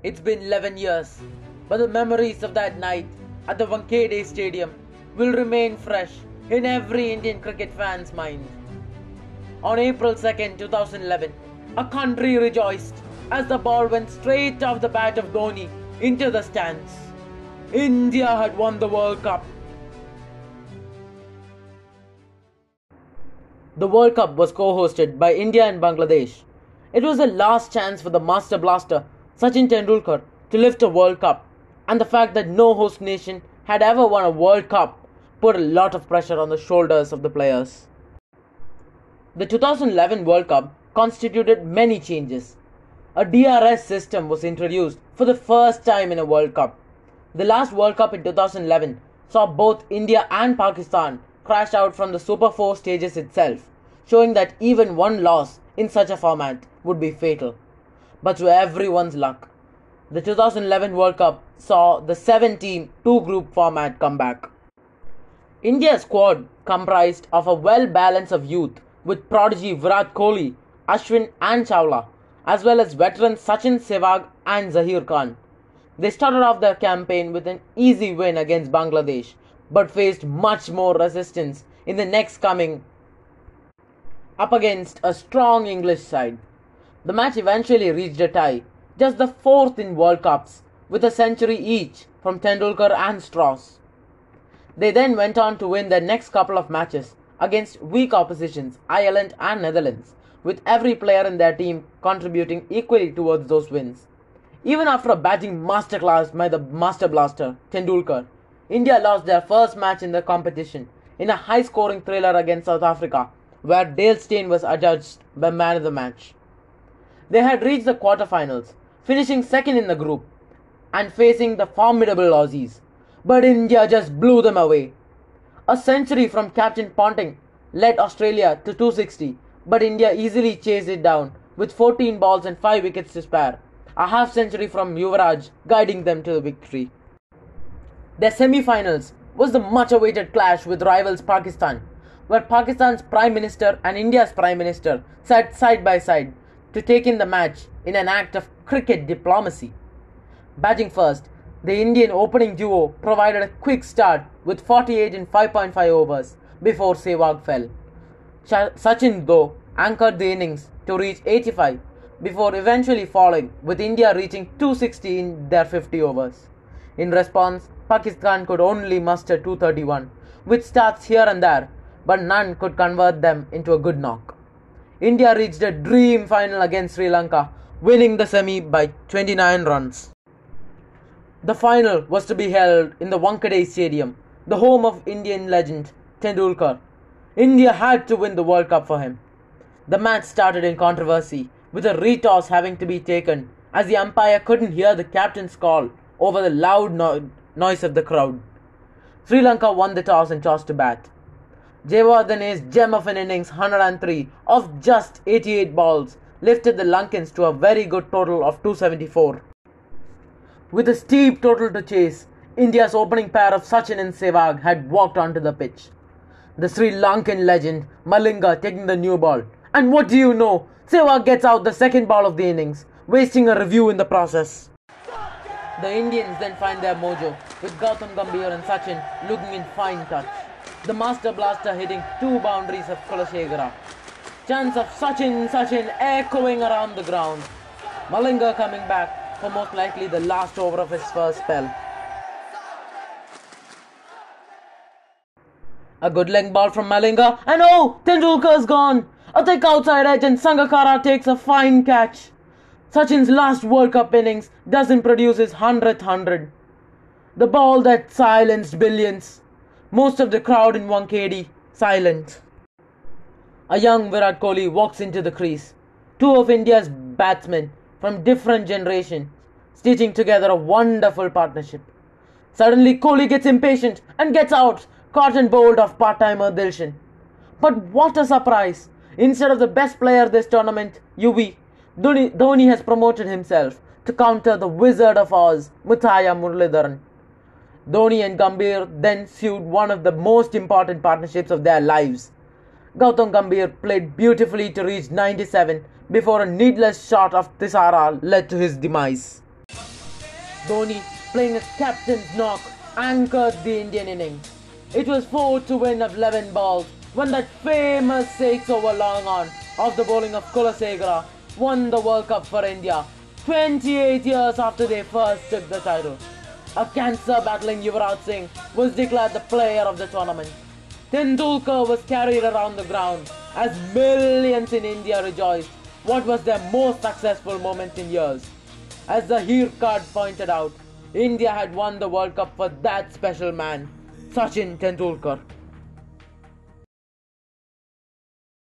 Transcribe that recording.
It's been 11 years, but the memories of that night at the Wankhede Stadium will remain fresh in every Indian cricket fan's mind. On April 2nd, 2011, a country rejoiced as the ball went straight off the bat of Dhoni into the stands. India had won the World Cup. The World Cup was co-hosted by India and Bangladesh. It was the last chance for the Master Blaster, Sachin Tendulkar, to lift a World Cup, and the fact that no host nation had ever won a World Cup put a lot of pressure on the shoulders of the players. The 2011 World Cup constituted many changes. A DRS system was introduced for the first time in a World Cup. The last World Cup in 2011 saw both India and Pakistan crash out from the Super 4 stages itself, showing that even one loss in such a format would be fatal. But to everyone's luck, the 2011 World Cup saw the 7-team, 2-group format come back. India's squad comprised of a well balance of youth with prodigy Virat Kohli, Ashwin and Chawla, as well as veterans Sachin, Sehwag and Zaheer Khan. They started off their campaign with an easy win against Bangladesh, but faced much more resistance in the next coming up against a strong English side. The match eventually reached a tie, just the 4th in World Cups, with a century each from Tendulkar and Strauss. They then went on to win their next couple of matches against weak oppositions Ireland and Netherlands, with every player in their team contributing equally towards those wins. Even after a batting masterclass by the Master Blaster, Tendulkar, India lost their first match in the competition in a high-scoring thriller against South Africa, where Dale Steyn was adjudged the man of the match. They had reached the quarterfinals, finishing second in the group and facing the formidable Aussies, but India just blew them away. A century from Captain Ponting led Australia to 260, but India easily chased it down with 14 balls and 5 wickets to spare, a half-century from Yuvraj guiding them to the victory. Their semi-finals was the much-awaited clash with rivals Pakistan, where Pakistan's Prime Minister and India's Prime Minister sat side by side to take in the match in an act of cricket diplomacy. Batting first, the Indian opening duo provided a quick start with 48 in 5.5 overs before Sehwag fell. Sachin, though, anchored the innings to reach 85 before eventually falling, with India reaching 260 in their 50 overs. In response, Pakistan could only muster 231, with starts here and there, but none could convert them into a good knock. India reached a dream final against Sri Lanka, winning the semi by 29 runs. The final was to be held in the Wankhede Stadium, the home of Indian legend Tendulkar. India had to win the World Cup for him. The match started in controversy, with a retoss having to be taken as the umpire couldn't hear the captain's call over the loud noise of the crowd. Sri Lanka won the toss and tossed to bat. Jayawardene's gem of an innings, 103 of just 88 balls, lifted the Lankans to a very good total of 274. With a steep total to chase, India's opening pair of Sachin and Sehwag had walked onto the pitch. The Sri Lankan legend Malinga taking the new ball, and what do you know, Sehwag gets out the second ball of the innings, wasting a review in the process. The Indians then find their mojo, with Gautam Gambhir and Sachin looking in fine touch. The Master Blaster hitting 2 boundaries of Kulasekara. Chants of Sachin, Sachin echoing around the ground. Malinga coming back for most likely the last over of his first spell. A good length ball from Malinga, and oh, Tendulkar's gone! A thick outside edge and Sangakkara takes a fine catch. Sachin's last World Cup innings doesn't produce his 100th 100. The ball that silenced billions. Most of the crowd in Wankhede silent. A young Virat Kohli walks into the crease. 2 of India's batsmen from different generations stitching together a wonderful partnership. Suddenly Kohli gets impatient and gets out, caught and bowled off part-timer Dilshan. But what a surprise! Instead of the best player this tournament, Dhoni has promoted himself to counter the Wizard of Oz, Muthiah Muralidharan. Dhoni and Gambhir then sued one of the most important partnerships of their lives. Gautam Gambhir played beautifully to reach 97 before a needless shot of Thisara led to his demise. Dhoni, playing a captain's knock, anchored the Indian innings. It was 4 to win of 11 balls when that famous 6 over long on of the bowling of Kulasekara won the World Cup for India 28 years after they first took the title. A cancer-battling Yuvraj Singh was declared the player of the tournament. Tendulkar was carried around the ground as millions in India rejoiced what was their most successful moment in years. As the Heer card pointed out, India had won the World Cup for that special man, Sachin Tendulkar.